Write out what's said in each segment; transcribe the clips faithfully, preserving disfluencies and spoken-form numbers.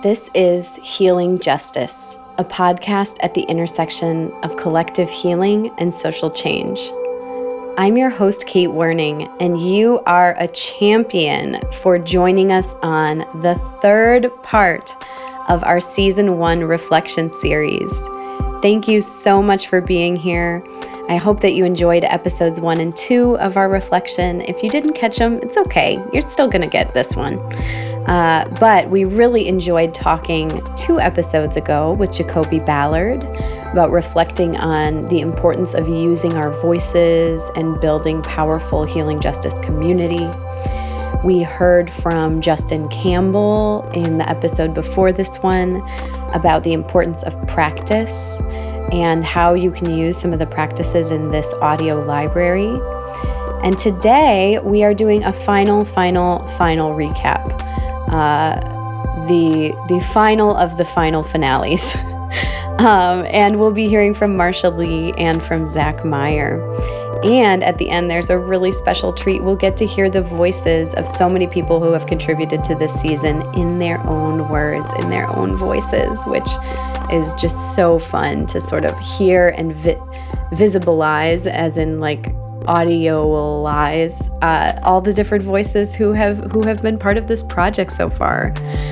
This is Healing Justice, a podcast at the intersection of collective healing and social change. I'm your host, Kate Werning, and you are a champion for joining us on the third part of our season one reflection series. Thank you so much for being here. I hope that you enjoyed episodes one and two of our reflection. If you didn't catch them, it's okay. You're still going to get this one. Uh, but we really enjoyed talking two episodes ago with Jacoby Ballard about reflecting on the importance of using our voices and building powerful healing justice community. We heard from Justin Campbell in the episode before this one about the importance of practice and how you can use some of the practices in this audio library. And today we are doing a final, final, final recap. Uh, the the final of the final finales. um, and we'll be hearing from Marsha Lee and from Zach Meyer. And at the end, there's a really special treat. We'll get to hear the voices of so many people who have contributed to this season in their own words, in their own voices, which is just so fun to sort of hear and vi- visibilize, as in like audiolize, uh, all the different voices who have who have been part of this project so far.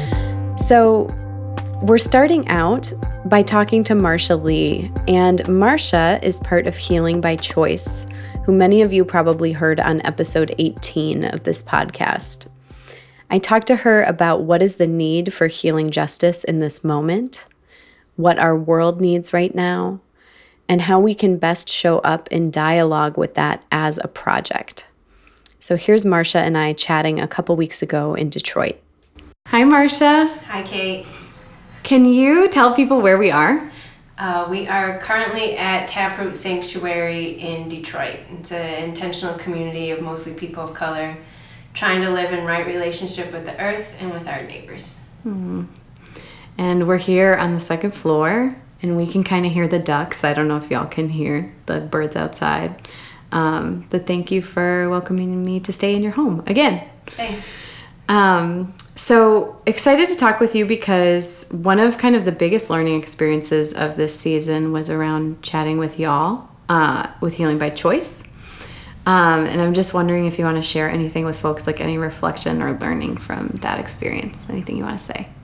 So we're starting out by talking to Marsha Lee, and Marsha is part of Healing by Choice, who many of you probably heard on episode eighteen of this podcast. I talked to her about what is the need for healing justice in this moment, what our world needs right now, and how we can best show up in dialogue with that as a project. So here's Marsha and I chatting a couple weeks ago in Detroit. Hi, Marsha. Hi, Kate. Can you tell people where we are? Uh, we are currently at Taproot Sanctuary in Detroit. It's an intentional community of mostly people of color trying to live in right relationship with the earth and with our neighbors. Mm-hmm. And we're here on the second floor, and we can kind of hear the ducks. I don't know if y'all can hear the birds outside. Um, but thank you for welcoming me to stay in your home again. Thanks. Um, so excited to talk with you because one of kind of the biggest learning experiences of this season was around chatting with y'all uh, with Healing by Choice. Um, and I'm just wondering if you want to share anything with folks, like any reflection or learning from that experience. Anything you want to say?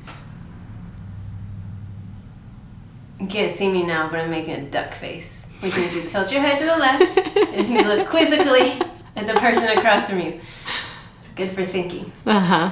You can't see me now, but I'm making a duck face, which means you tilt your head to the left and you look quizzically at the person across from you. It's good for thinking. Uh-huh.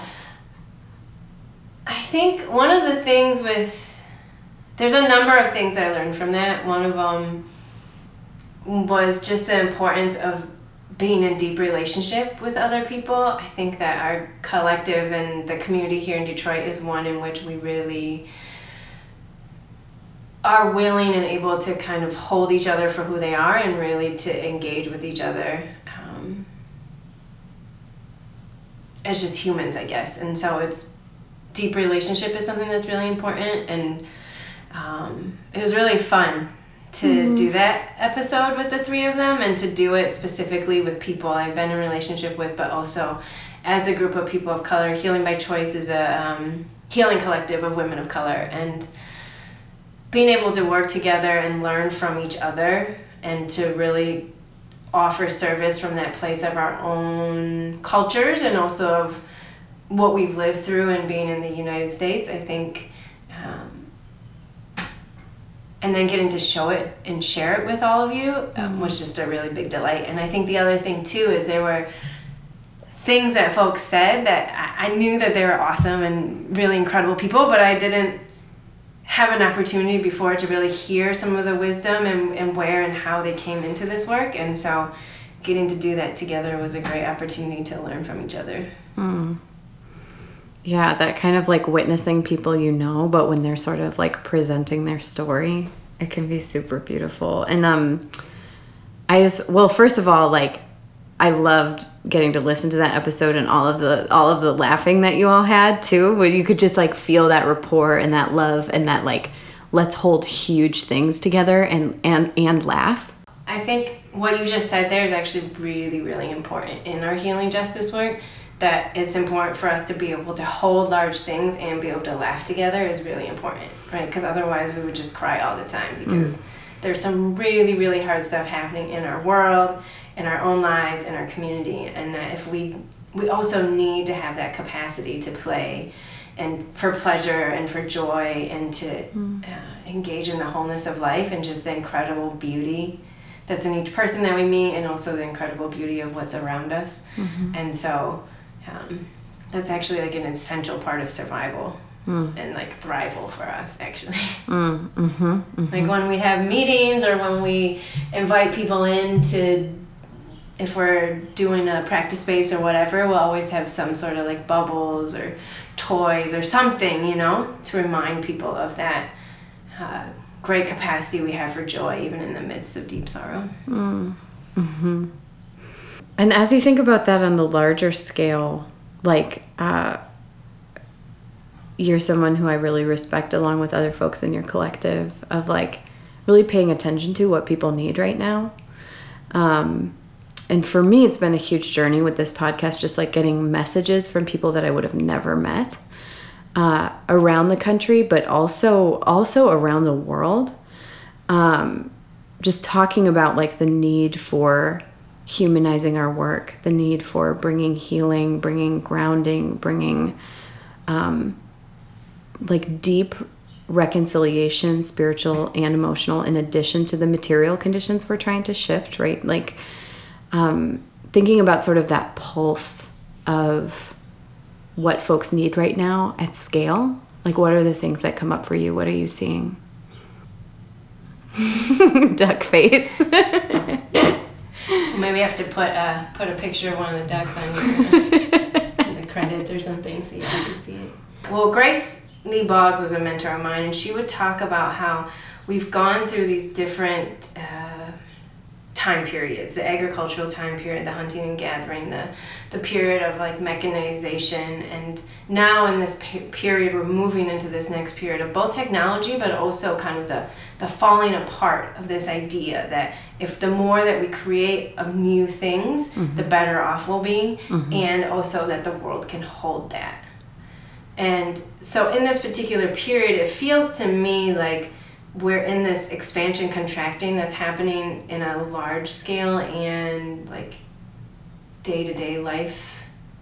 I think one of the things with... There's a number of things I learned from that. One of them was just the importance of being in deep relationship with other people. I think that our collective and the community here in Detroit is one in which we really are willing and able to kind of hold each other for who they are and really to engage with each other um, as just humans, I guess. And so it's deep relationship is something that's really important, and um, it was really fun to mm-hmm. do that episode with the three of them and to do it specifically with people I've been in a relationship with, but also as a group of people of color. Healing by Choice is a um, healing collective of women of color, and being able to work together and learn from each other and to really offer service from that place of our own cultures and also of what we've lived through and being in the United States, I think, um, and then getting to show it and share it with all of you um, mm-hmm. was just a really big delight. And I think the other thing too is there were things that folks said that I, I knew that they were awesome and really incredible people, but I didn't have an opportunity before to really hear some of the wisdom and, and where and how they came into this work. And so getting to do that together was a great opportunity to learn from each other. Mm. Yeah, that kind of like witnessing people you know, but when they're sort of like presenting their story, it can be super beautiful. And um, I just, well, first of all, like I loved getting to listen to that episode and all of the all of the laughing that you all had too, where you could just like feel that rapport and that love and that like let's hold huge things together and and and laugh. I think what you just said there is actually really, really important in our healing justice work. that it's important for us to be able to hold large things and be able to laugh together is really important, right? Because otherwise we would just cry all the time, because mm. there's some really, really hard stuff happening in our world, in our own lives, in our community, and that if we we also need to have that capacity to play and for pleasure and for joy and to mm. uh, engage in the wholeness of life and just the incredible beauty that's in each person that we meet, and also the incredible beauty of what's around us. Mm-hmm. And so um, that's actually like an essential part of survival mm. and like thrival for us, actually. Mm, mm-hmm, mm-hmm. Like when we have meetings or when we invite people in to, if we're doing a practice space or whatever, we'll always have some sort of like bubbles or toys or something, you know, to remind people of that uh, great capacity we have for joy, even in the midst of deep sorrow. Mm. Mm-hmm. And as you think about that on the larger scale, like, uh, you're someone who I really respect, along with other folks in your collective, of like really paying attention to what people need right now. Um, and for me, it's been a huge journey with this podcast, just like getting messages from people that I would have never met uh, around the country, but also also around the world. Um, just talking about like the need for humanizing our work, the need for bringing healing, bringing grounding, bringing um, like deep reconciliation, spiritual and emotional, in addition to the material conditions we're trying to shift, right? Like um, thinking about sort of that pulse of what folks need right now at scale. Like, what are the things that come up for you? What are you seeing? Duck face. Maybe I have to put a put a picture of one of the ducks on your, in the credits or something so you can see it. Well, Grace Lee Boggs was a mentor of mine, and she would talk about how we've gone through these different uh, time periods: the agricultural time period, the hunting and gathering, the the period of like mechanization, and now in this pe- period we're moving into this next period of both technology, but also kind of the the falling apart of this idea that if the more that we create of new things, mm-hmm. the better off we'll be, mm-hmm. and also that the world can hold that. And so in this particular period, it feels to me like we're in this expansion contracting that's happening in a large scale and like day-to-day life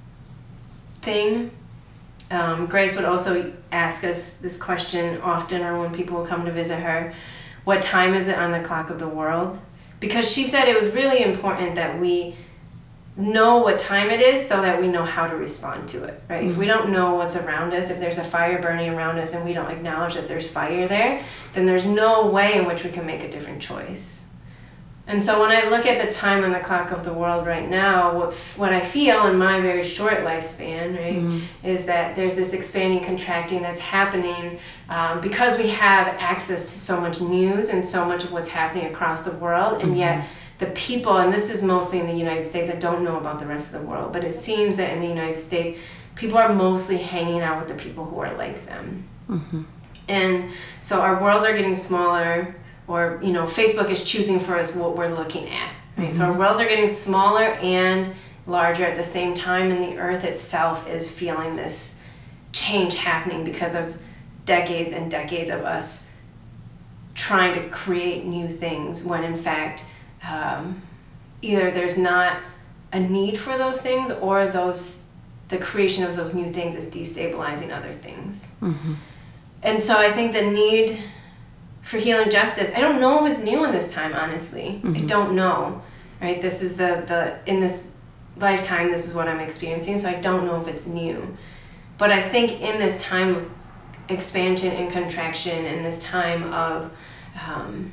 thing. Um, Grace would also ask us this question often, or when people would come to visit her: what time is it on the clock of the world? Because she said it was really important that we know what time it is so that we know how to respond to it, right? Mm-hmm. If we don't know what's around us, if there's a fire burning around us and we don't acknowledge that there's fire there, then there's no way in which we can make a different choice. And so when I look at the time on the clock of the world right now, what what I feel in my very short lifespan, right, mm-hmm. is that there's this expanding, contracting that's happening um, because we have access to so much news and so much of what's happening across the world, and mm-hmm. yet the people, and this is mostly in the United States, I don't know about the rest of the world, but it seems that in the United States, people are mostly hanging out with the people who are like them. Mm-hmm. And so our worlds are getting smaller, or, you know, Facebook is choosing for us what we're looking at, right? Mm-hmm. So our worlds are getting smaller and larger at the same time, and the earth itself is feeling this change happening because of decades and decades of us trying to create new things, when in fact, um, either there's not a need for those things, or those the creation of those new things is destabilizing other things. Mm-hmm. And so I think the need for healing justice, I don't know if it's new in this time, honestly. Mm-hmm. I don't know, right? This is the, the, in this lifetime, this is what I'm experiencing, so I don't know if it's new. But I think in this time of expansion and contraction, in this time of, um,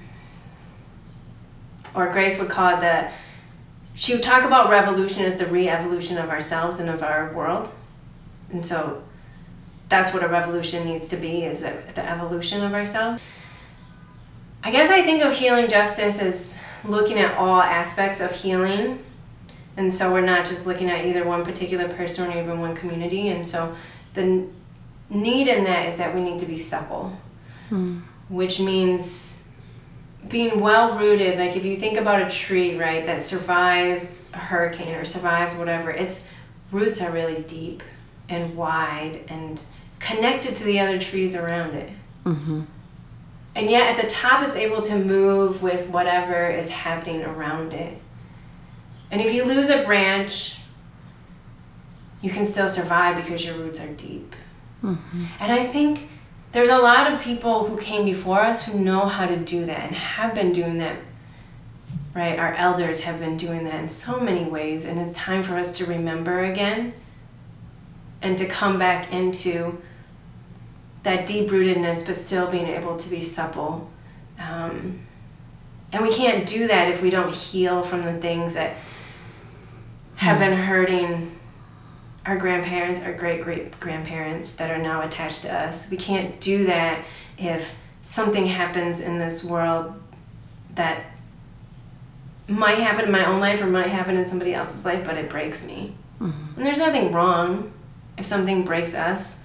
or Grace would call it the, she would talk about revolution as the re-evolution of ourselves and of our world. And so that's what a revolution needs to be, is the, the evolution of ourselves. I guess I think of healing justice as looking at all aspects of healing. And so we're not just looking at either one particular person or even one community. And so the need in that is that we need to be supple, hmm. which means being well-rooted. Like if you think about a tree, right, that survives a hurricane or survives whatever, it's roots are really deep and wide and connected to the other trees around it. Mm-hmm. And yet at the top it's able to move with whatever is happening around it. And if you lose a branch, you can still survive because your roots are deep. Mm-hmm. And I think there's a lot of people who came before us who know how to do that and have been doing that, right? Our elders have been doing that in so many ways, and it's time for us to remember again and to come back into that deep-rootedness, but still being able to be supple. Um, and we can't do that if we don't heal from the things that have been hurting our grandparents, our great-great-grandparents that are now attached to us. We can't do that if something happens in this world that might happen in my own life or might happen in somebody else's life, but it breaks me. Mm-hmm. And there's nothing wrong if something breaks us,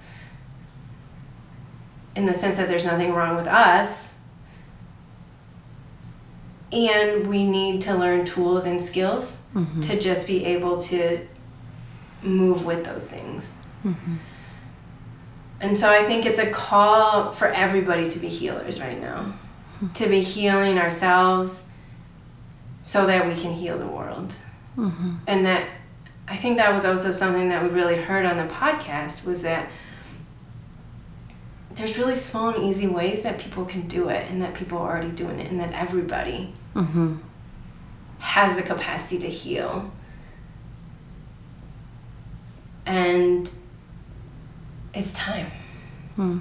in the sense that there's nothing wrong with us. And we need to learn tools and skills mm-hmm. to just be able to move with those things. Mm-hmm. And so I think it's a call for everybody to be healers right now, mm-hmm. to be healing ourselves so that we can heal the world. Mm-hmm. And that, I think that was also something that we really heard on the podcast, was that there's really small and easy ways that people can do it, and that people are already doing it, and that everybody mm-hmm. has the capacity to heal. And it's time. Hmm.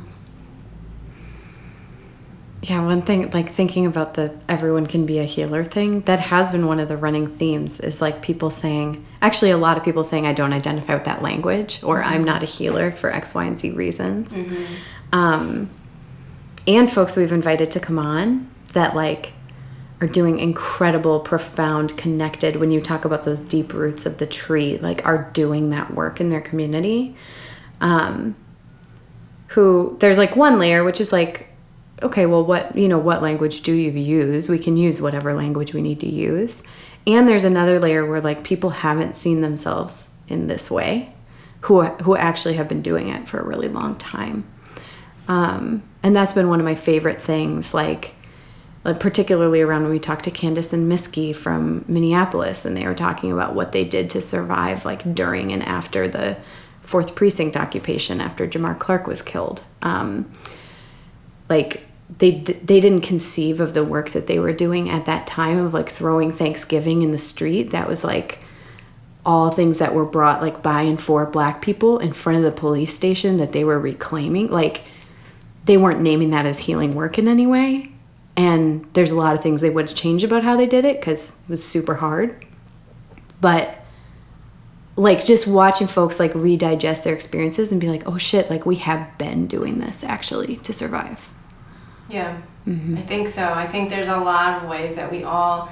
Yeah, one thing, like thinking about the everyone can be a healer thing, that has been one of the running themes, is like people saying, actually a lot of people saying, I don't identify with that language, or mm-hmm. I'm not a healer for X, Y, and Z reasons. Mm-hmm. Um, and folks we've invited to come on that like are doing incredible, profound, connected, when you talk about those deep roots of the tree, like are doing that work in their community. Um, who, there's like one layer, which is like, okay, well, what, you know, what language do you use? We can use whatever language we need to use. And there's another layer where like people haven't seen themselves in this way, who, who actually have been doing it for a really long time. Um, and that's been one of my favorite things, like, particularly around when we talked to Candace and Miski from Minneapolis, and they were talking about what they did to survive like during and after the fourth Precinct occupation, after Jamar Clark was killed. Um, like they d- they didn't conceive of the work that they were doing at that time of like throwing Thanksgiving in the street. That was like all things that were brought like by and for Black people in front of the police station that they were reclaiming. Like they weren't naming that as healing work in any way. And there's a lot of things they would change about how they did it because it was super hard. But like just watching folks like redigest their experiences and be like, oh shit, like we have been doing this actually to survive. Yeah, mm-hmm. I think so. I think there's a lot of ways that we all,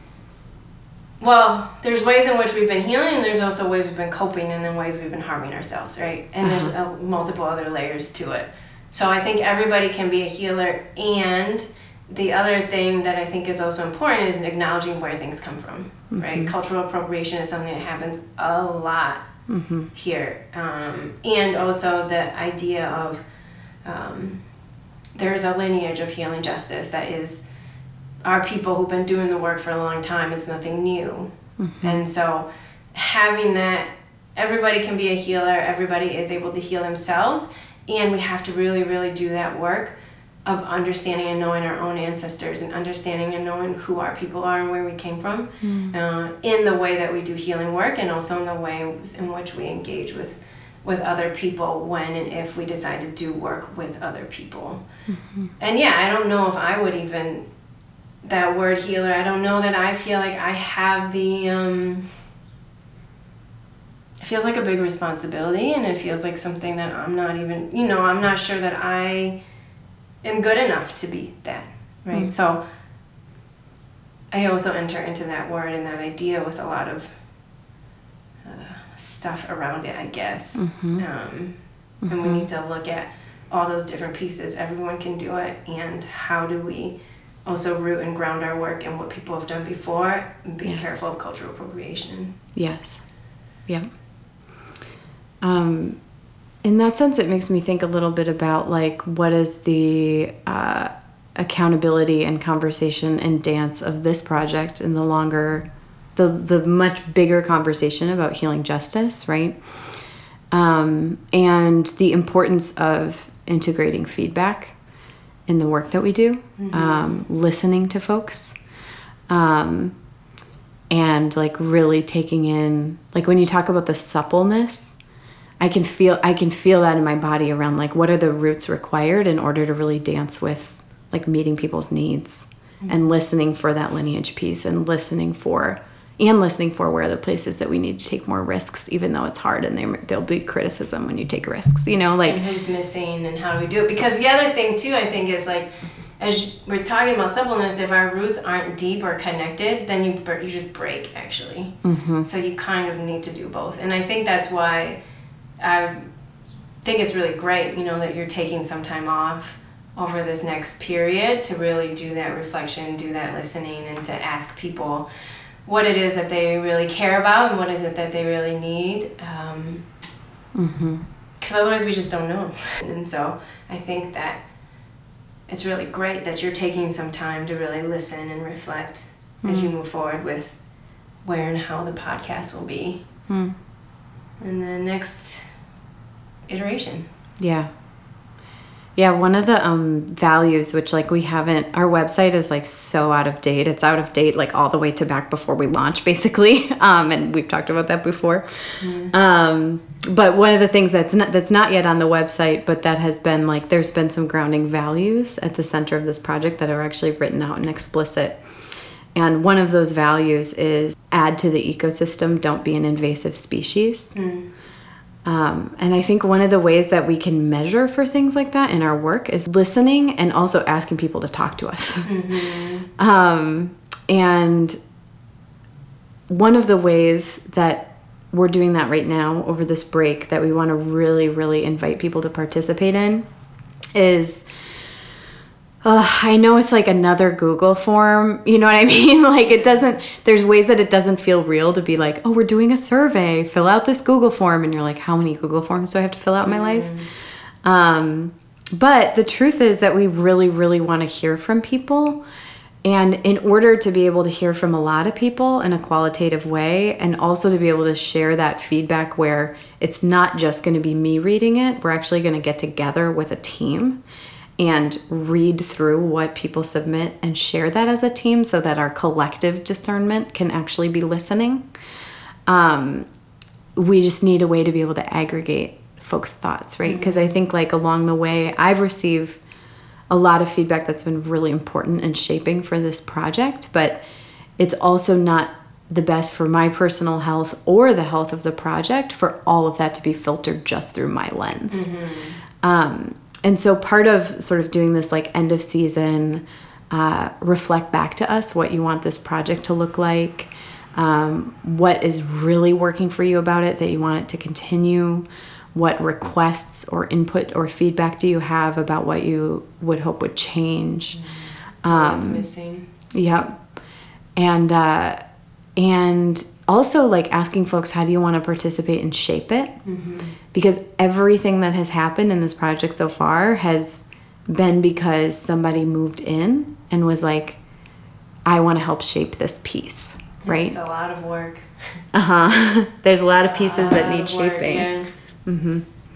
well, there's ways in which we've been healing, and there's also ways we've been coping, and then ways we've been harming ourselves, right? And uh-huh. there's a, multiple other layers to it. So I think everybody can be a healer, and the other thing that I think is also important is acknowledging where things come from, mm-hmm. right? Cultural appropriation is something that happens a lot mm-hmm. here. Um, and also the idea of um, there's a lineage of healing justice that is our people who've been doing the work for a long time. It's nothing new. Mm-hmm. And so having that, everybody can be a healer, everybody is able to heal themselves, and we have to really, really do that work of understanding and knowing our own ancestors and understanding and knowing who our people are and where we came from mm. uh, in the way that we do healing work, and also in the way in which we engage with with other people when and if we decide to do work with other people. Mm-hmm. And yeah, I don't know if I would even, that word healer, I don't know that I feel like I have the, um, it feels like a big responsibility, and it feels like something that I'm not even, you know, I'm not sure that I am good enough to be that, right? Mm-hmm. So I also enter into that word and that idea with a lot of uh, stuff around it, I guess. Mm-hmm. Um, mm-hmm. And we need to look at all those different pieces. Everyone can do it, and how do we also root and ground our work in what people have done before, and be yes. careful of cultural appropriation. Yes. Yeah. Um, in that sense, it makes me think a little bit about like what is the uh, accountability and conversation and dance of this project in the longer, the the much bigger conversation about healing justice, right? Um, and the importance of integrating feedback in the work that we do, mm-hmm. um, listening to folks, um, and like really taking in, like when you talk about the suppleness, I can feel, I can feel that in my body around like, what are the roots required in order to really dance with like meeting people's needs, mm-hmm. and listening for that lineage piece, and listening for, and listening for where are the places that we need to take more risks, even though it's hard and there, there'll be criticism when you take risks, you know, like. And who's missing and how do we do it? Because the other thing too, I think, is like, as we're talking about suppleness, if our roots aren't deep or connected, then you you just break, actually. Mm-hmm. So you kind of need to do both. And I think that's why I think it's really great, you know, that you're taking some time off over this next period to really do that reflection, do that listening, and to ask people what it is that they really care about and what is it that they really need. Um, mm-hmm. 'cause otherwise we just don't know. And so I think that it's really great that you're taking some time to really listen and reflect, mm-hmm. as you move forward with where and how the podcast will be. Mm. In the next iteration. Yeah. Yeah, one of the um, values, which like we haven't, our website is like so out of date. It's out of date like all the way to back before we launch, basically. Um, and we've talked about that before. Mm. Um, but one of the things that's not, that's not yet on the website, but that has been like, there's been some grounding values at the center of this project that are actually written out and explicit. And one of those values is add to the ecosystem, don't be an invasive species. Mm. Um, and I think one of the ways that we can measure for things like that in our work is listening and also asking people to talk to us. Mm-hmm. um, and one of the ways that we're doing that right now over this break that we want to really, really invite people to participate in is... Uh, I know it's like another Google form, you know what I mean? Like it doesn't, there's ways that it doesn't feel real to be like, oh, we're doing a survey, fill out this Google form. And you're like, how many Google forms do I have to fill out in my life? Mm. Um, but the truth is that we really, really want to hear from people. And in order to be able to hear from a lot of people in a qualitative way, and also to be able to share that feedback where it's not just going to be me reading it, we're actually going to get together with a team and read through what people submit and share that as a team so that our collective discernment can actually be listening. Um, we just need a way to be able to aggregate folks' thoughts, right? Because mm-hmm. I think like along the way, I've received a lot of feedback that's been really important and shaping for this project, but it's also not the best for my personal health or the health of the project for all of that to be filtered just through my lens. Mm-hmm. Um, And so part of sort of doing this like end of season, uh, reflect back to us what you want this project to look like, um, what is really working for you about it that you want it to continue, what requests or input or feedback do you have about what you would hope would change. Um, What's missing. Yep. And, uh, and also like asking folks, how do you want to participate and shape it? Mm-hmm. Because everything that has happened in this project so far has been because somebody moved in and was like, I want to help shape this piece, right? It's a lot of work. Uh-huh. There's a lot of pieces a that need work, shaping. Yeah. Mm-hmm.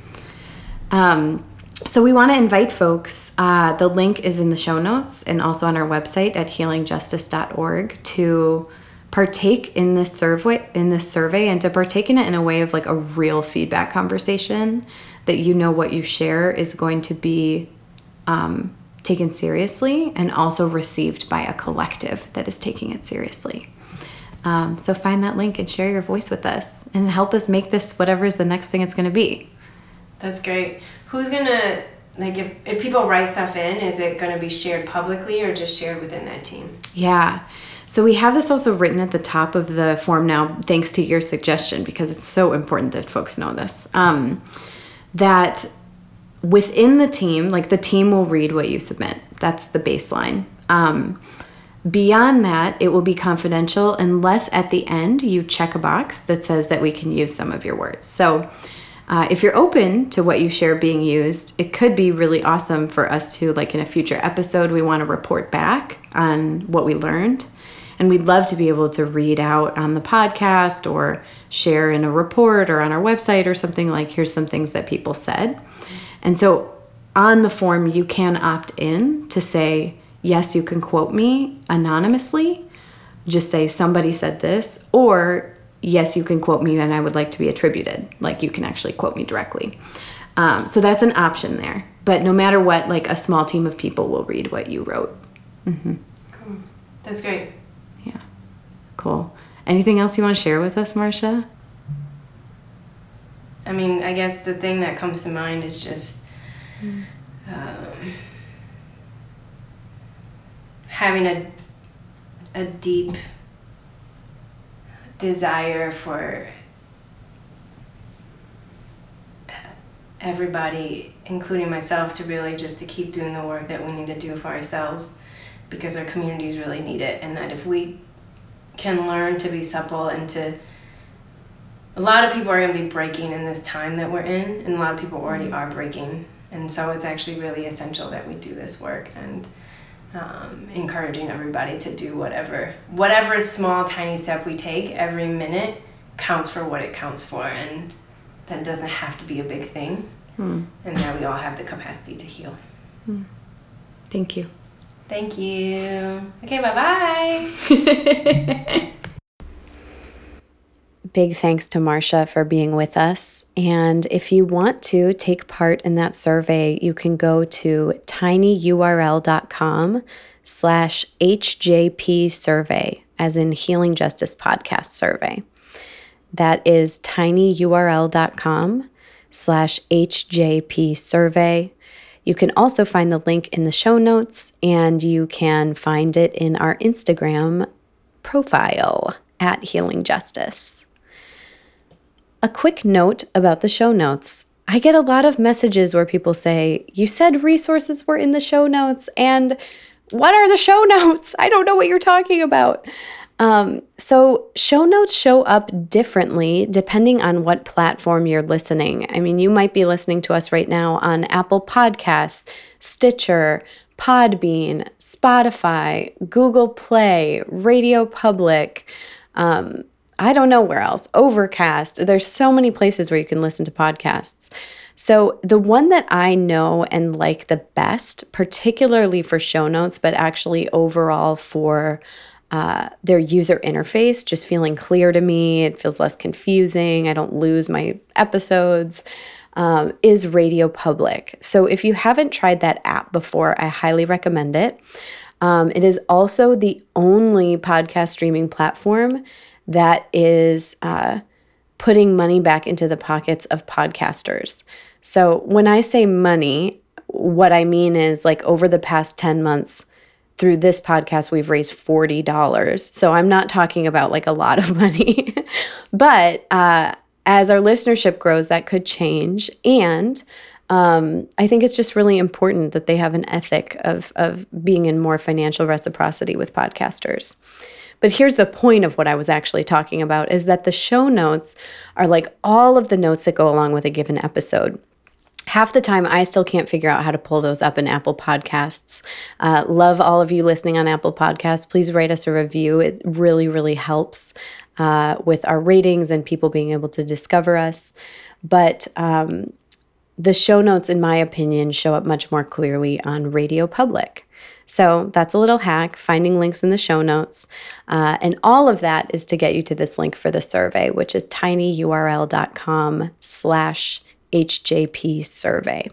Um, so we want to invite folks. Uh, the link is in the show notes and also on our website at healing justice dot org to partake in this survey in this survey and to partake in it in a way of like a real feedback conversation that you know what you share is going to be um, taken seriously and also received by a collective that is taking it seriously. Um, so find that link and share your voice with us and help us make this whatever is the next thing it's going to be. That's great. Who's gonna, like, if, if people write stuff in, is it gonna be shared publicly or just shared within that team? Yeah. So we have this also written at the top of the form now, thanks to your suggestion, because it's so important that folks know this. Um, that within the team, like the team will read what you submit. That's the baseline. Um, beyond that, it will be confidential unless at the end you check a box that says that we can use some of your words. So Uh, if you're open to what you share being used, it could be really awesome for us to, like in a future episode, we want to report back on what we learned. And we'd love to be able to read out on the podcast or share in a report or on our website or something like, here's some things that people said. And so on the form, you can opt in to say, yes, you can quote me anonymously. Just say somebody said this, or yes, you can quote me and I would like to be attributed. Like you can actually quote me directly. Um, so that's an option there. But no matter what, like a small team of people will read what you wrote. Mm-hmm. Cool. That's great. Yeah. Cool. Anything else you want to share with us, Marcia? I mean, I guess the thing that comes to mind is just mm. um, having a a deep desire for everybody, including myself, to really just to keep doing the work that we need to do for ourselves, because our communities really need it. And that if we can learn to be supple and to, a lot of people are going to be breaking in this time that we're in, and a lot of people already are breaking. And so it's actually really essential that we do this work, and um, encouraging everybody to do whatever, whatever small, tiny step we take every minute counts for what it counts for. And that doesn't have to be a big thing. Hmm. And that we all have the capacity to heal. Hmm. Thank you. Thank you. Okay, bye-bye. Big thanks to Marcia for being with us. And if you want to take part in that survey, you can go to tinyurl.com slash HJP survey, as in Healing Justice Podcast Survey. That is tinyurl.com slash HJP survey. You can also find the link in the show notes, and you can find it in our Instagram profile at Healing Justice. A quick note about the show notes. I get a lot of messages where people say, you said resources were in the show notes, and what are the show notes? I don't know what you're talking about. Um, so show notes show up differently depending on what platform you're listening. I mean, you might be listening to us right now on Apple Podcasts, Stitcher, Podbean, Spotify, Google Play, Radio Public, um, I don't know where else, Overcast. There's so many places where you can listen to podcasts. So the one that I know and like the best, particularly for show notes, but actually overall for uh, their user interface, just feeling clear to me, it feels less confusing, I don't lose my episodes, um, is Radio Public. So if you haven't tried that app before, I highly recommend it. Um, it is also the only podcast streaming platform that is uh, putting money back into the pockets of podcasters. So when I say money, what I mean is like over the past ten months through this podcast, we've raised forty dollars. So I'm not talking about like a lot of money, but uh, as our listenership grows, that could change. And um, I think it's just really important that they have an ethic of, of being in more financial reciprocity with podcasters. But here's the point of what I was actually talking about, is that the show notes are like all of the notes that go along with a given episode. Half the time, I still can't figure out how to pull those up in Apple Podcasts. Uh, love all of you listening on Apple Podcasts. Please write us a review. It really, really helps uh, with our ratings and people being able to discover us. But um, the show notes, in my opinion, show up much more clearly on Radio Public. So that's a little hack, finding links in the show notes. Uh, and all of that is to get you to this link for the survey, which is tinyurl.com slash HJP survey.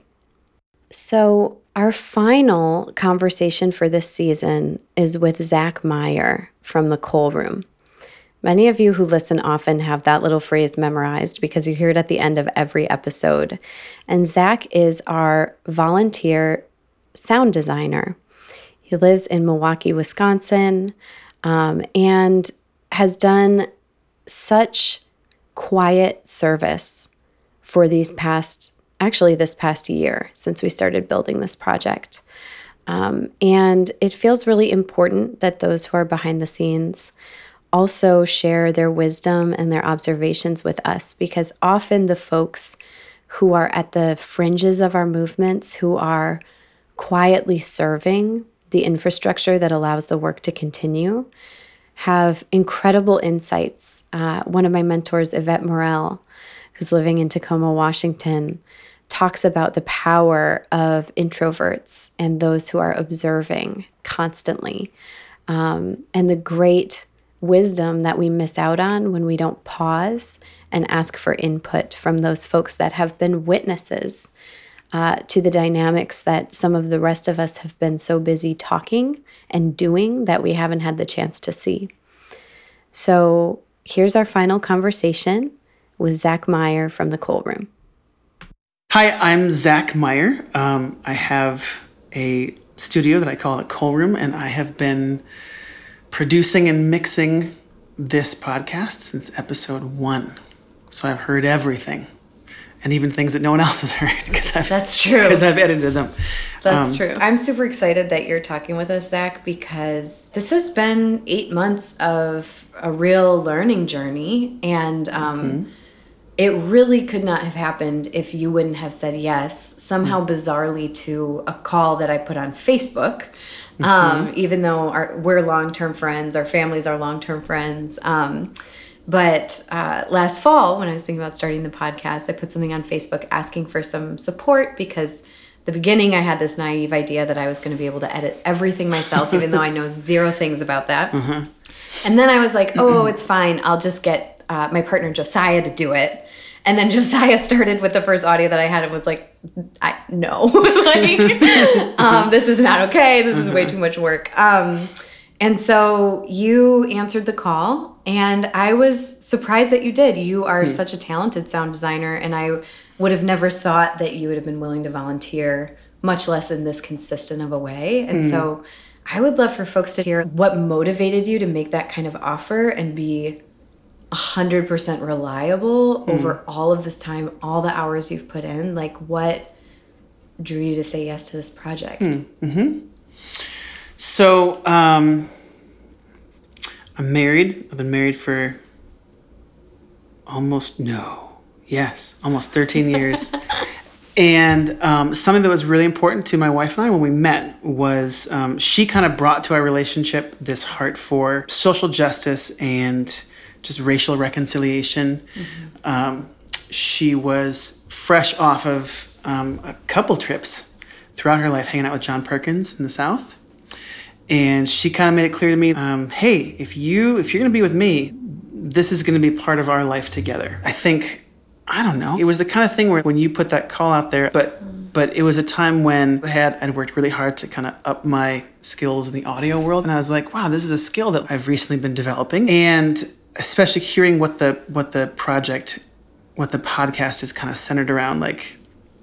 So our final conversation for this season is with Zach Meyer from the Cole Room. Many of you who listen often have that little phrase memorized because you hear it at the end of every episode. And Zach is our volunteer sound designer. He lives in Milwaukee, Wisconsin, um, and has done such quiet service for these past, actually this past year since we started building this project. Um, and it feels really important that those who are behind the scenes also share their wisdom and their observations with us, because often the folks who are at the fringes of our movements, who are quietly serving the infrastructure that allows the work to continue, have incredible insights. Uh, one of my mentors, Yvette Morel, who's living in Tacoma, Washington, talks about the power of introverts and those who are observing constantly, um, and the great wisdom that we miss out on when we don't pause and ask for input from those folks that have been witnesses uh, to the dynamics that some of the rest of us have been so busy talking and doing that we haven't had the chance to see. So here's our final conversation with Zach Meyer from the Coal Room. Hi, I'm Zach Meyer. Um, I have a studio that I call the Coal Room, and I have been producing and mixing this podcast since episode one. So I've heard everything, and even things that no one else has heard because I've That's true. because I've edited them. That's um, true. I'm super excited that you're talking with us, Zach, because this has been eight months of a real learning journey, and um, mm-hmm. it really could not have happened if you wouldn't have said yes, somehow mm-hmm. bizarrely, to a call that I put on Facebook. Mm-hmm. Um, even though our, we're long-term friends, our families are long-term friends. Um, but uh, last fall, when I was thinking about starting the podcast, I put something on Facebook asking for some support, because at the beginning I had this naive idea that I was going to be able to edit everything myself, even though I know zero things about that. Mm-hmm. And then I was like, oh, it's fine. I'll just get uh, my partner Josiah to do it. And then Josiah started with the first audio that I had and was like, I no, like, um, this is not okay. This is way too much work. Um, and so you answered the call, and I was surprised that you did. You are mm. such a talented sound designer, and I would have never thought that you would have been willing to volunteer, much less in this consistent of a way. And mm. so I would love for folks to hear what motivated you to make that kind of offer and be one hundred percent reliable mm. over all of this time, all the hours you've put in. Like, what drew you to say yes to this project? Mm. Mm-hmm. So, um, I'm married. I've been married for almost, no, yes, almost thirteen years. And um, something that was really important to my wife and I when we met was um, she kind of brought to our relationship this heart for social justice and just racial reconciliation. Mm-hmm. Um, she was fresh off of um, a couple trips throughout her life hanging out with John Perkins in the South. And she kind of made it clear to me, um, hey, if, you, if you're going to be with me, this is going to be part of our life together. I think, I don't know, it was the kind of thing where when you put that call out there, but but it was a time when I had I'd worked really hard to kind of up my skills in the audio world. And I was like, wow, this is a skill that I've recently been developing. And especially hearing what the what the project, what the podcast is kind of centered around. Like,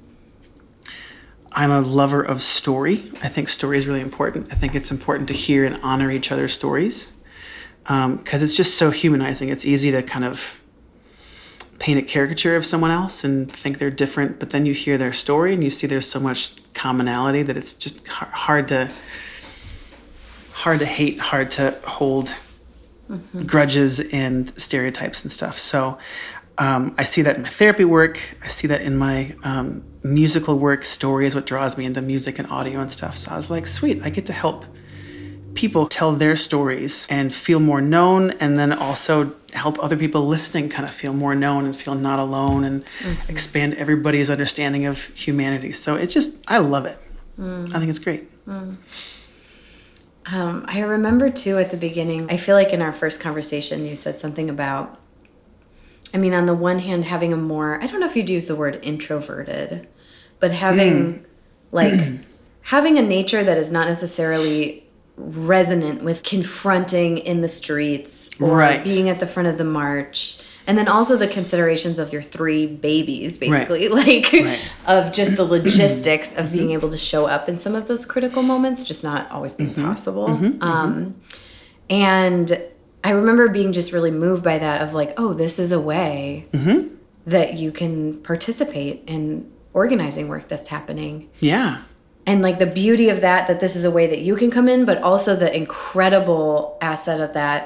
I'm a lover of story. I think story is really important. I think it's important to hear and honor each other's stories, because um, it's just so humanizing. It's easy to kind of paint a caricature of someone else and think they're different, but then you hear their story and you see there's so much commonality that it's just hard to hard to hate, hard to hold mm-hmm. grudges and stereotypes and stuff. So um, I see that in my therapy work. I see that in my um, musical work. Story is what draws me into music and audio and stuff. So I was like, sweet, I get to help people tell their stories and feel more known, and then also help other people listening kind of feel more known and feel not alone, and mm-hmm. expand everybody's understanding of humanity. So it just, I love it. Mm. I think it's great. Mm. Um, I remember too at the beginning, I feel like in our first conversation, you said something about, I mean, on the one hand, having a more, I don't know if you'd use the word introverted, but having mm. like, having a nature that is not necessarily resonant with confronting in the streets or right. being at the front of the march. And then also the considerations of your three babies, basically, right. like right. of just the logistics of being able to show up in some of those critical moments, just not always being mm-hmm. possible. Mm-hmm. Um, and I remember being just really moved by that of like, oh, this is a way mm-hmm. that you can participate in organizing work that's happening. Yeah. And like the beauty of that, that this is a way that you can come in, but also the incredible asset of that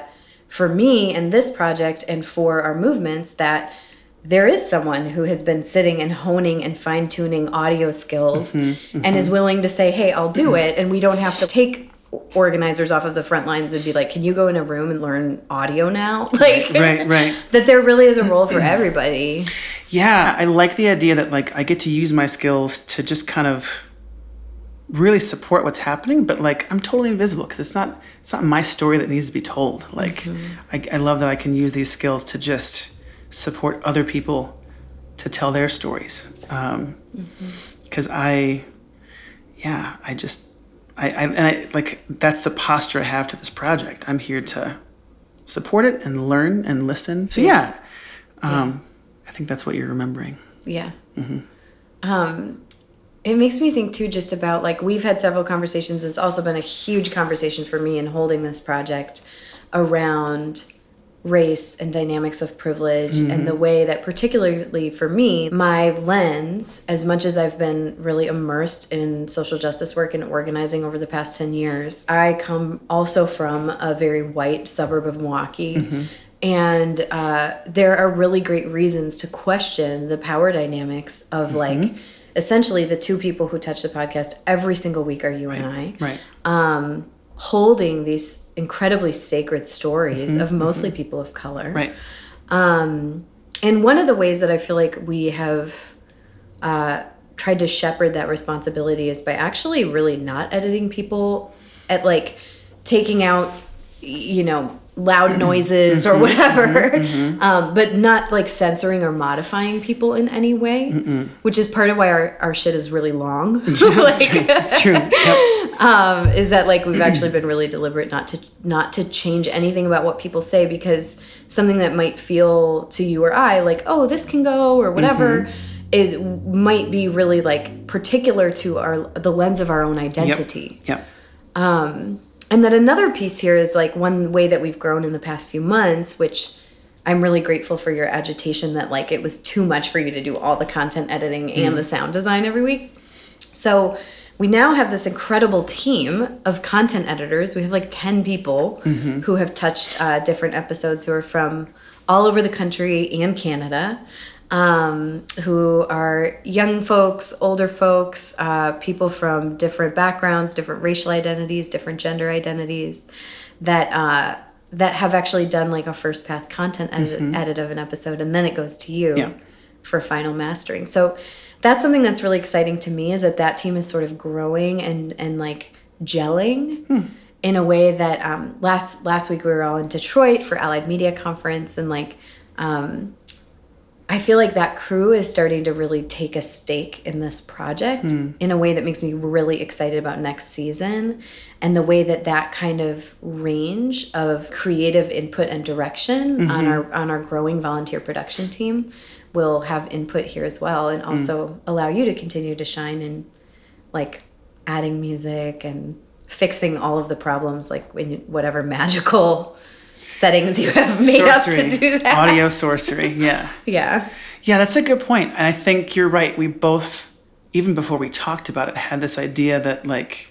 for me and this project and for our movements that there is someone who has been sitting and honing and fine-tuning audio skills mm-hmm, mm-hmm. and is willing to say, hey, I'll do it. And we don't have to take organizers off of the front lines and be like, can you go in a room and learn audio now? Like, right, right. That there really is a role for everybody. Yeah, I like the idea that like I get to use my skills to just kind of really support what's happening, but like I'm totally invisible because it's not it's not my story that needs to be told. Like mm-hmm. I, I love that I can use these skills to just support other people to tell their stories. Um, because mm-hmm. I, yeah, I just, I, I, and I, like, that's the posture I have to this project. I'm here to support it and learn and listen. So yeah, um, yeah. I think that's what you're remembering. Yeah. Mm-hmm. Um, it makes me think too, just about like, we've had several conversations. It's also been a huge conversation for me in holding this project around race and dynamics of privilege mm-hmm. and the way that, particularly for me, my lens, as much as I've been really immersed in social justice work and organizing over the past ten years, I come also from a very white suburb of Milwaukee. Mm-hmm. And uh, there are really great reasons to question the power dynamics of mm-hmm. like, essentially the two people who touch the podcast every single week are you right. and I. Right. Um, holding these incredibly sacred stories mm-hmm, of mostly mm-hmm. people of color. Right. Um, and one of the ways that I feel like we have uh, tried to shepherd that responsibility is by actually really not editing people at like taking out, you know, loud noises or whatever, mm-hmm. um, but not like censoring or modifying people in any way, Mm-mm. which is part of why our, our shit is really long. Yeah, like, that's true. That's true. Yep. Um, is that like we've actually been really deliberate not to not to change anything about what people say, because something that might feel to you or I like, oh, this can go or whatever, mm-hmm. is might be really like particular to our the lens of our own identity. Yep. Yep. Um, And that another piece here is like one way that we've grown in the past few months, which I'm really grateful for your agitation that like it was too much for you to do all the content editing and mm. the sound design every week. So we now have this incredible team of content editors. We have like ten people mm-hmm. who have touched uh, different episodes, who are from all over the country and Canada. Um, who are young folks, older folks, uh, people from different backgrounds, different racial identities, different gender identities, that uh, that have actually done like a first pass content edit, mm-hmm. edit of an episode, and then it goes to you yeah. for final mastering. So that's something that's really exciting to me, is that that team is sort of growing and and like gelling hmm. in a way that um, last last week we were all in Detroit for Allied Media Conference, and like. Um, I feel like that crew is starting to really take a stake in this project mm. in a way that makes me really excited about next season, and the way that that kind of range of creative input and direction mm-hmm. on our on our growing volunteer production team will have input here as well, and also mm. allow you to continue to shine in like adding music and fixing all of the problems, like in whatever magical settings you have made sorcery. Up to do that. Audio sorcery, yeah. Yeah. Yeah, that's a good point. And I think you're right. We both, even before we talked about it, had this idea that, like,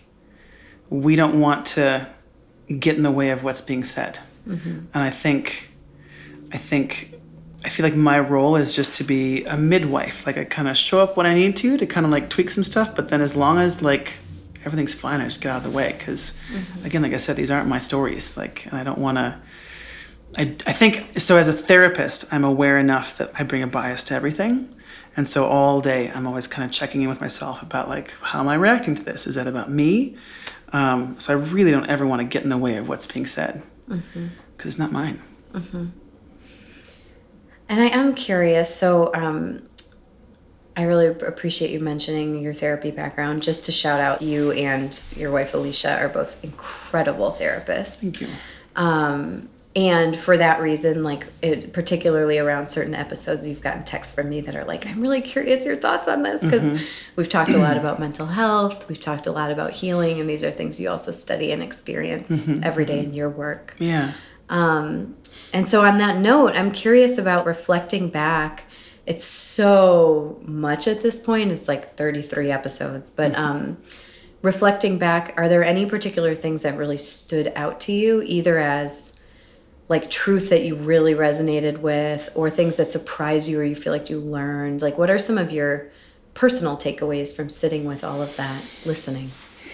we don't want to get in the way of what's being said. Mm-hmm. And I think, I think, I feel like my role is just to be a midwife. Like, I kind of show up when I need to, to kind of, like, tweak some stuff. But then as long as, like, everything's fine, I just get out of the way. Because, mm-hmm. again, like I said, these aren't my stories. Like, and I don't want to... I, I think, so as a therapist, I'm aware enough that I bring a bias to everything. And so all day, I'm always kind of checking in with myself about, like, how am I reacting to this? Is that about me? Um, so I really don't ever want to get in the way of what's being said, because mm-hmm. it's not mine. Mm-hmm. And I am curious, so um, I really appreciate you mentioning your therapy background. Just to shout out, you and your wife, Alicia, are both incredible therapists. Thank you. Um, And for that reason, like, it, particularly around certain episodes, you've gotten texts from me that are like, I'm really curious your thoughts on this, because mm-hmm. we've talked a lot about mental health. We've talked a lot about healing. And these are things you also study and experience mm-hmm. every day in your work. Yeah. Um, and so on that note, I'm curious about reflecting back. It's so much at this point. It's like thirty-three episodes. But mm-hmm. um, reflecting back, are there any particular things that really stood out to you, either as like truth that you really resonated with, or things that surprised you or you feel like you learned? Like, what are some of your personal takeaways from sitting with all of that listening?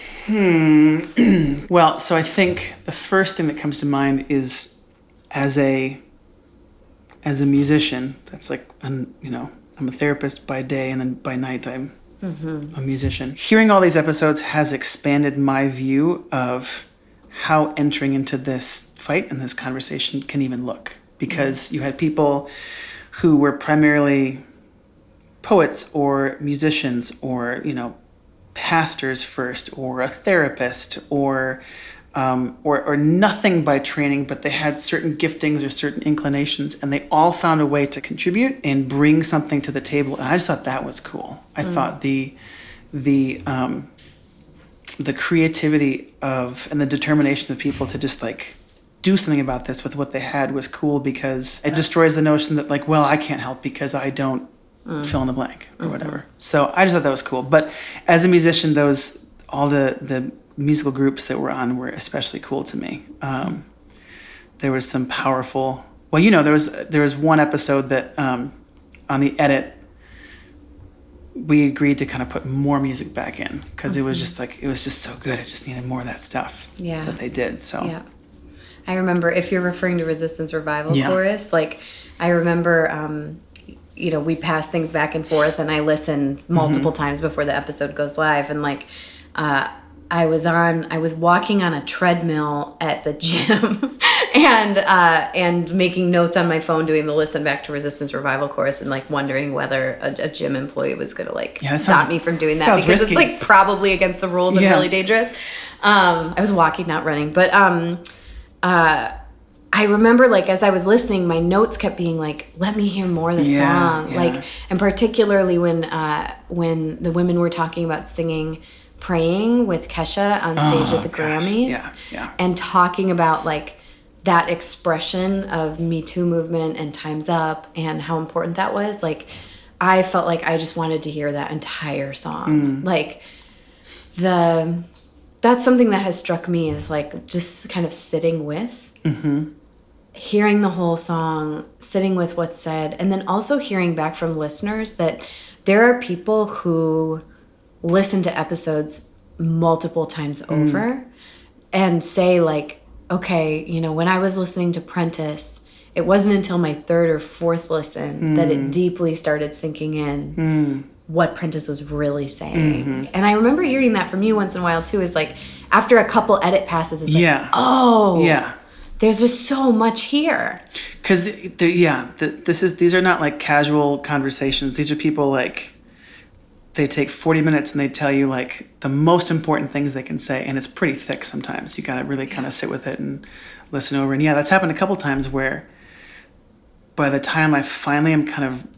Hmm. Well, so I think the first thing that comes to mind is as a as a musician, that's like, an, you know, I'm a therapist by day, and then by night I'm mm-hmm. a musician. Hearing all these episodes has expanded my view of how entering into this fight and this conversation can even look. Because mm-hmm. you had people who were primarily poets or musicians or, you know, pastors first, or a therapist, or um, or or nothing by training, but they had certain giftings or certain inclinations, and they all found a way to contribute and bring something to the table. And I just thought that was cool. I mm. thought the the um, the creativity of and the determination of people to just like do something about this with what they had was cool, because it destroys the notion that like, well, I can't help because I don't mm. fill in the blank or mm-hmm. whatever. So I just thought that was cool. But as a musician, those all the the musical groups that were on were especially cool to me. Um, there was some powerful. Well, you know, there was there was one episode that um, on the edit we agreed to kind of put more music back in, because mm-hmm. it was just like it was just so good. It just needed more of that stuff yeah. that they did. So yeah, I remember, if you're referring to Resistance Revival yeah. Chorus, like I remember. Um, you know, we pass things back and forth, and I listen multiple mm-hmm. times before the episode goes live. And like, uh, I was on, I was walking on a treadmill at the gym and, uh, and making notes on my phone, doing the listen back to Resistance Revival Chorus, and like wondering whether a, a gym employee was going to like yeah, stop sounds, me from doing that, because risky. It's like probably against the rules and yeah. really dangerous. Um, I was walking, not running, but, um, uh, I remember, like, as I was listening, my notes kept being like, let me hear more of the yeah, song. Yeah. Like, and particularly when uh, when the women were talking about singing Praying with Kesha on stage oh, at the gosh. Grammys. Yeah, yeah. And talking about, like, that expression of Me Too movement and Time's Up and how important that was. Like, I felt like I just wanted to hear that entire song. Mm. Like, the... That's something that has struck me, is, like, just kind of sitting with. Mm-hmm. Hearing the whole song, sitting with what's said, and then also hearing back from listeners that there are people who listen to episodes multiple times mm. over and say like, okay, you know, when I was listening to Prentice, it wasn't until my third or fourth listen mm. that it deeply started sinking in mm. what Prentice was really saying. Mm-hmm. And I remember hearing that from you once in a while too, is like after a couple edit passes, it's yeah. like, oh, yeah. there's just so much here. Because, the, the, yeah, the, this is these are not like casual conversations. These are people like, they take forty minutes and they tell you like the most important things they can say. And it's pretty thick sometimes. You got to really yeah. kind of sit with it and listen over. And yeah, that's happened a couple times where by the time I finally am kind of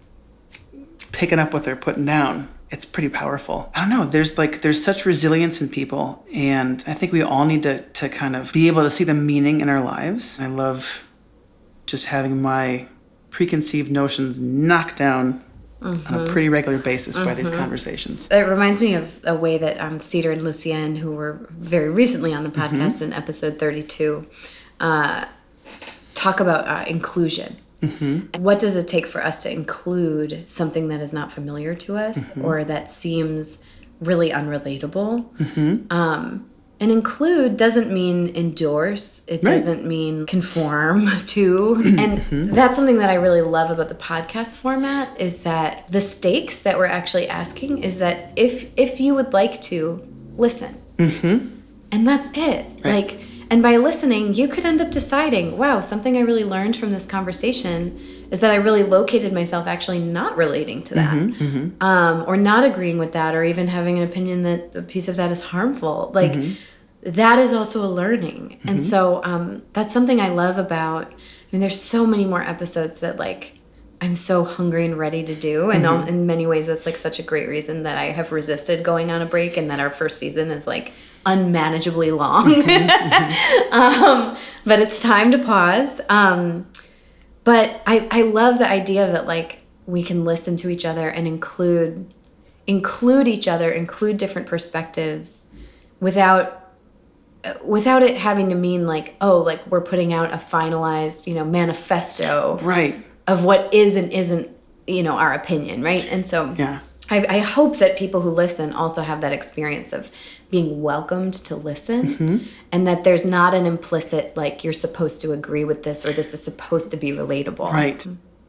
picking up what they're putting down, it's pretty powerful. I don't know. There's like, there's such resilience in people. And I think we all need to, to kind of be able to see the meaning in our lives. I love just having my preconceived notions knocked down mm-hmm. on a pretty regular basis mm-hmm. by these conversations. It reminds me of a way that um, Cedar and Lucienne, who were very recently on the podcast mm-hmm. in episode thirty-two, uh, talk about uh, inclusion. Mm-hmm. What does it take for us to include something that is not familiar to us mm-hmm. or that seems really unrelatable? Mm-hmm. Um, and include doesn't mean endorse. It right. doesn't mean conform to. And mm-hmm. that's something that I really love about the podcast format, is that the stakes that we're actually asking is that if if you would like to, listen. Mm-hmm. And that's it. Right. Like, and by listening, you could end up deciding, wow, something I really learned from this conversation is that I really located myself actually not relating to that, mm-hmm, mm-hmm. Um, or not agreeing with that, or even having an opinion that a piece of that is harmful. Like, mm-hmm. that is also a learning. Mm-hmm. And so um, that's something I love about, I mean, there's so many more episodes that, like, I'm so hungry and ready to do. And mm-hmm. in many ways, that's, like, such a great reason that I have resisted going on a break, and that our first season is, like, unmanageably long. Mm-hmm. um, but it's time to pause. Um, but I, I love the idea that, like, we can listen to each other and include include each other, include different perspectives without without it having to mean like, oh, like we're putting out a finalized, you know, manifesto Right. of what is and isn't, you know, our opinion, right? And so Yeah. I, I hope that people who listen also have that experience of being welcomed to listen, mm-hmm. and that there's not an implicit, like, you're supposed to agree with this or this is supposed to be relatable. Right.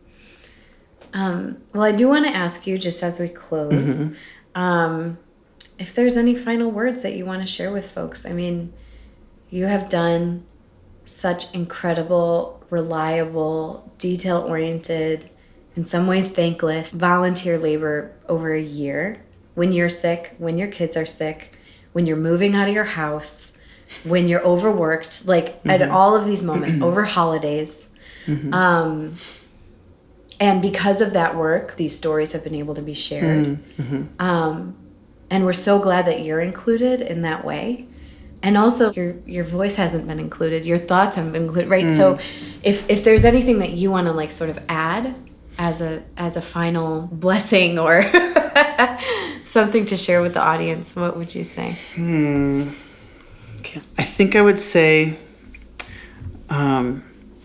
Um, well, I do want to ask you, just as we close, mm-hmm. um, if there's any final words that you want to share with folks. I mean, you have done such incredible, reliable, detail-oriented, in some ways thankless, volunteer labor over a year. When you're sick, when your kids are sick, when you're moving out of your house, when you're overworked, like mm-hmm. at all of these moments, over holidays. Mm-hmm. Um, and because of that work, these stories have been able to be shared. Mm-hmm. Um, and we're so glad that you're included in that way. And also, your your voice hasn't been included. Your thoughts haven't been included, right? Mm. So if, if there's anything that you want to like sort of add as a as a final blessing or something to share with the audience, what would you say? Hmm. Okay. I think I would say um,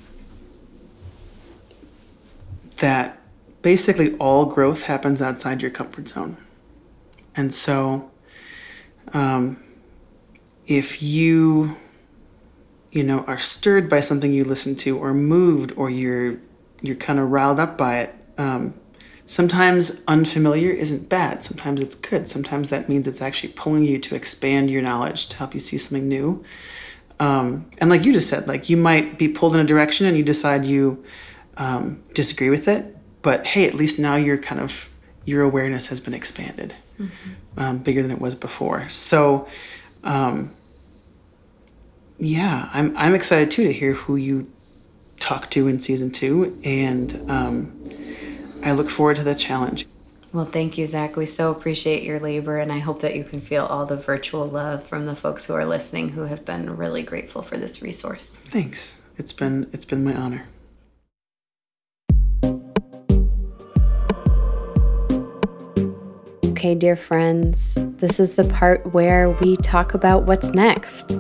that basically all growth happens outside your comfort zone. And so um, if you, you know, are stirred by something you listen to or moved or you're you're kind of riled up by it, um, sometimes unfamiliar isn't bad. Sometimes it's good. Sometimes that means it's actually pulling you to expand your knowledge, to help you see something new. Um, and like you just said, like you might be pulled in a direction and you decide you um, disagree with it, but hey, at least now you're kind of, your awareness has been expanded, mm-hmm. um, bigger than it was before. So, um, yeah, I'm I'm excited too to hear who you talk to in season two, and um, I look forward to the challenge. Well, thank you, Zach. We so appreciate your labor, and I hope that you can feel all the virtual love from the folks who are listening, who have been really grateful for this resource. Thanks. It's been it's been my honor. Okay, dear friends, this is the part where we talk about what's next.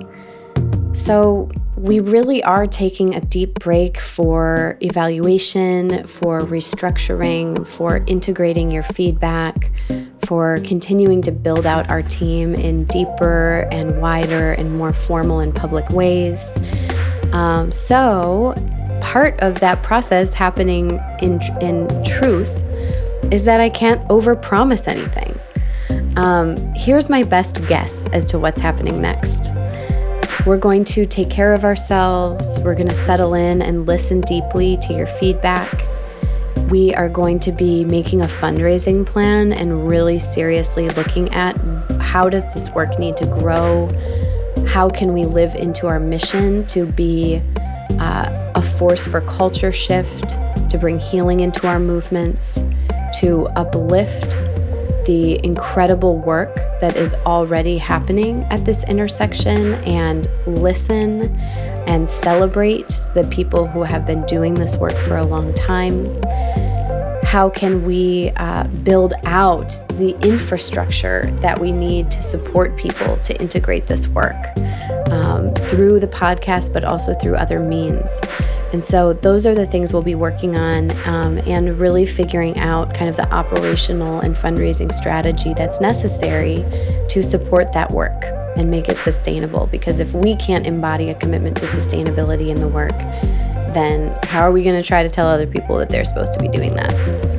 So we really are taking a deep break for evaluation, for restructuring, for integrating your feedback, for continuing to build out our team in deeper and wider and more formal and public ways. Um, so part of that process happening in in truth is that I can't overpromise anything. Um, here's my best guess as to what's happening next. We're going to take care of ourselves. We're going to settle in and listen deeply to your feedback. We are going to be making a fundraising plan and really seriously looking at how does this work need to grow? How can we live into our mission to be uh, a force for culture shift, to bring healing into our movements, to uplift the incredible work that is already happening at this intersection and listen and celebrate the people who have been doing this work for a long time. How can we uh, build out the infrastructure that we need to support people to integrate this work um, through the podcast, but also through other means? And so those are the things we'll be working on um, and really figuring out kind of the operational and fundraising strategy that's necessary to support that work and make it sustainable. Because if we can't embody a commitment to sustainability in the work, then how are we going to try to tell other people that they're supposed to be doing that?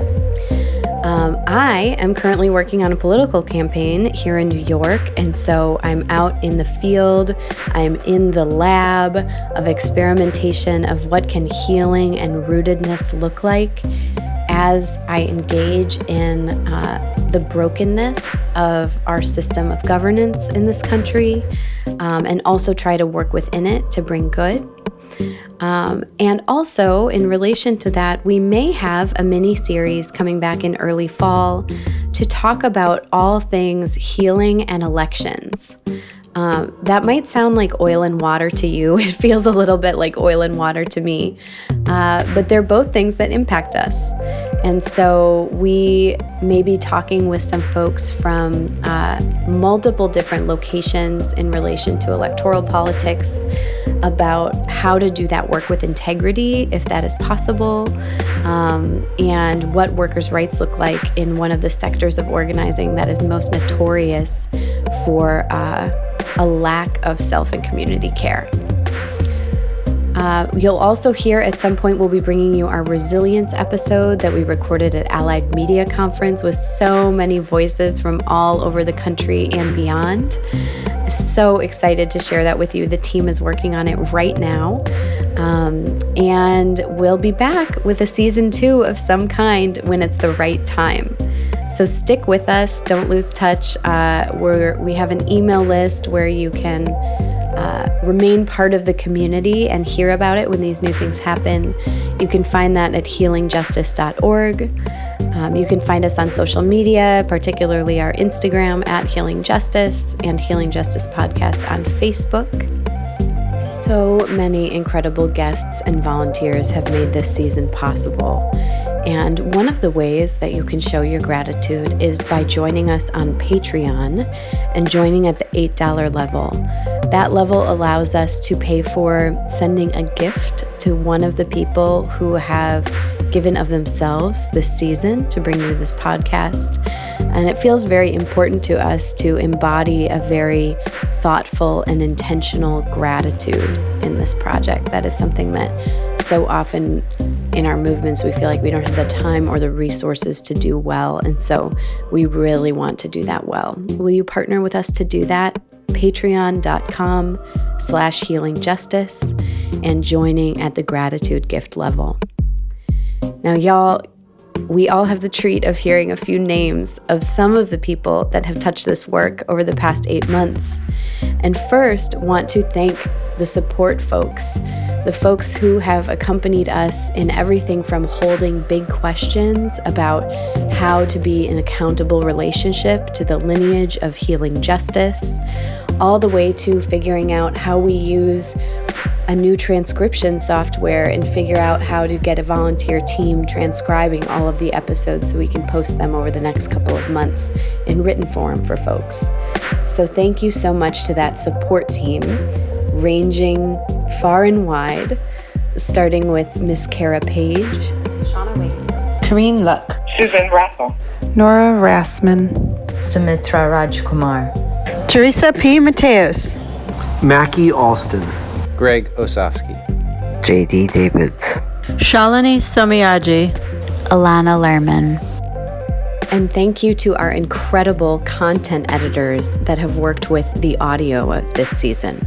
Um, I am currently working on a political campaign here in New York, and so I'm out in the field. I'm in the lab of experimentation of what can healing and rootedness look like as I engage in uh, the brokenness of our system of governance in this country, um, and also try to work within it to bring good. Um, and also, in relation to that, we may have a mini-series coming back in early fall to talk about all things healing and elections. Um, that might sound like oil and water to you. It feels a little bit like oil and water to me. Uh, but they're both things that impact us. And so we may be talking with some folks from uh, multiple different locations in relation to electoral politics about how to do that work with integrity, if that is possible, um, and what workers' rights look like in one of the sectors of organizing that is most notorious for uh, a lack of self and community care. Uh, you'll also hear at some point we'll be bringing you our resilience episode that we recorded at Allied Media Conference with so many voices from all over the country and beyond. So excited to share that with you. The team is working on it right now. Um, and we'll be back with a season two of some kind when it's the right time. So stick with us. Don't lose touch. Uh, we're, we have an email list where you can Uh, remain part of the community and hear about it when these new things happen. You can find that at healing justice dot org. Um, you can find us on social media, particularly our Instagram at Healing Justice and Healing Justice Podcast on Facebook. So many incredible guests and volunteers have made this season possible. And one of the ways that you can show your gratitude is by joining us on Patreon and joining at the eight dollars level. That level allows us to pay for sending a gift to one of the people who have given of themselves this season to bring you this podcast. And it feels very important to us to embody a very thoughtful and intentional gratitude in this project. That is something that so often in our movements, we feel like we don't have the time or the resources to do well. And so we really want to do that well. Will you partner with us to do that? Patreon.com slash healing justice and joining at the gratitude gift level. Now, y'all, we all have the treat of hearing a few names of some of the people that have touched this work over the past eight months. And first, want to thank the support folks, the folks who have accompanied us in everything from holding big questions about how to be an accountable relationship to the lineage of healing justice, all the way to figuring out how we use a new transcription software and figure out how to get a volunteer team transcribing all of the episodes so we can post them over the next couple of months in written form for folks. So thank you so much to that support team, ranging far and wide, starting with Miss Kara Page, Shauna Wakefield, Kareen Luck, Susan Rathel, Nora Rassman, Sumitra Rajkumar, Teresa P. Mateus, Mackie Alston, Greg Osofsky, J D Davids, Shalini Somiyaji, Alana Lerman. And thank you to our incredible content editors that have worked with the audio this season.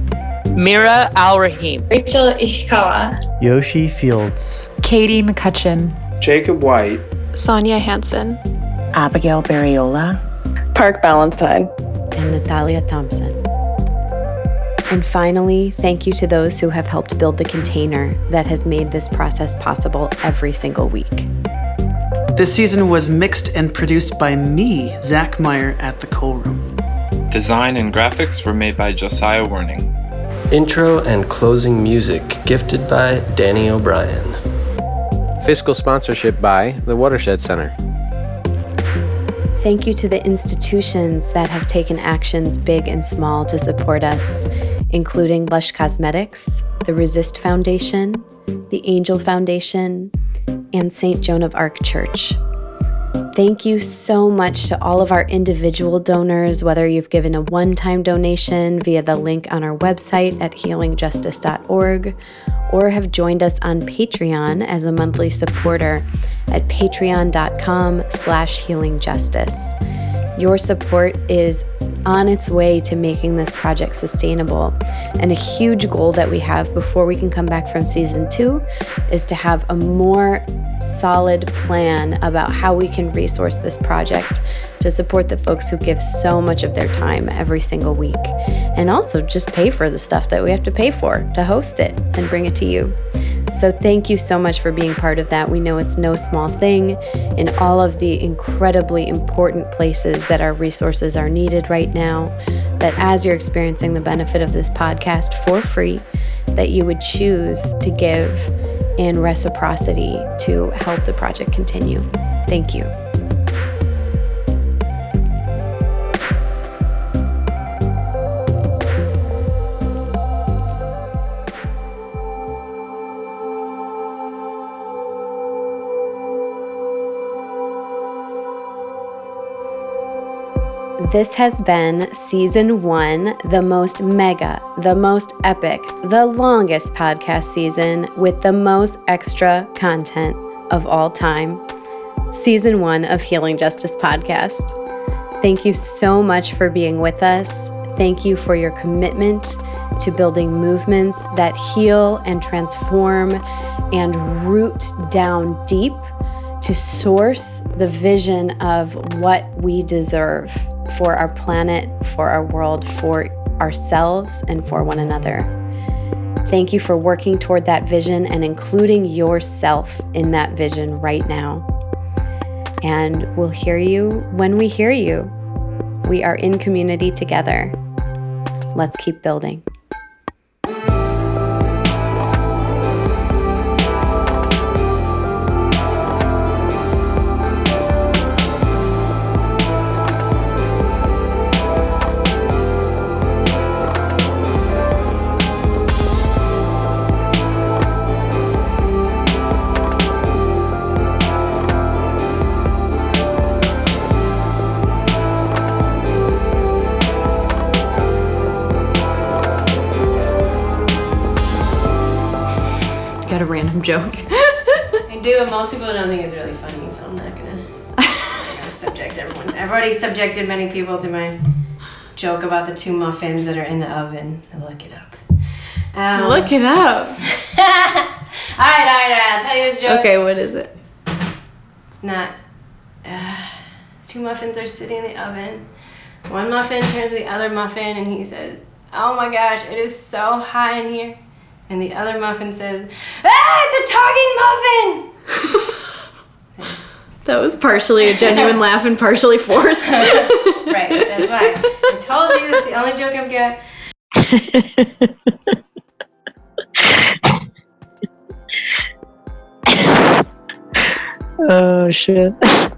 Mira Al-Rahim, Rachel Ishikawa, Yoshi Fields, Katie McCutcheon, Jacob White, Sonia Hansen, Abigail Barriola, Park Ballantyne, and Natalia Thompson. And finally, thank you to those who have helped build the container that has made this process possible every single week. This season was mixed and produced by me, Zach Meyer, at the Coal Room. Design and graphics were made by Josiah Werning. Intro and closing music gifted by Danny O'Brien. Fiscal sponsorship by the Watershed Center. Thank you to the institutions that have taken actions big and small to support us, including Lush Cosmetics, the Resist Foundation, the Angel Foundation, and Saint Joan of Arc Church. Thank you so much to all of our individual donors, whether you've given a one-time donation via the link on our website at healing justice dot org or have joined us on Patreon as a monthly supporter at patreon.com slash healingjustice. Your support is on its way to making this project sustainable. And a huge goal that we have before we can come back from season two is to have a more solid plan about how we can resource this project to support the folks who give so much of their time every single week, and also just pay for the stuff that we have to pay for to host it and bring it to you. So thank you so much for being part of that. We know it's no small thing in all of the incredibly important places that our resources are needed right now, that as you're experiencing the benefit of this podcast for free, that you would choose to give in reciprocity to help the project continue. Thank you. This has been season one, the most mega, the most epic, the longest podcast season with the most extra content of all time. Season one of Healing Justice Podcast. Thank you so much for being with us. Thank you for your commitment to building movements that heal and transform and root down deep to source the vision of what we deserve for our planet, for our world, for ourselves, and for one another. Thank you for working toward that vision and including yourself in that vision right now. And we'll hear you when we hear you. We are in community together. Let's keep building. Got a random joke. I do, and most people don't think it's really funny, so I'm not gonna, I'm gonna subject everyone. I've already subjected many people to my joke about the two muffins that are in the oven. Look it up. Um, Look it up. all right, all right, all right. I'll tell you this joke. Okay, what is it? It's not. Uh, two muffins are sitting in the oven. One muffin turns to the other muffin, and he says, "Oh my gosh, it is so hot in here." And the other muffin says, "Ah, it's a talking muffin!" That was partially a genuine laugh and partially forced. Right, that's why. I told you, it's the only joke I've got. Oh, shit.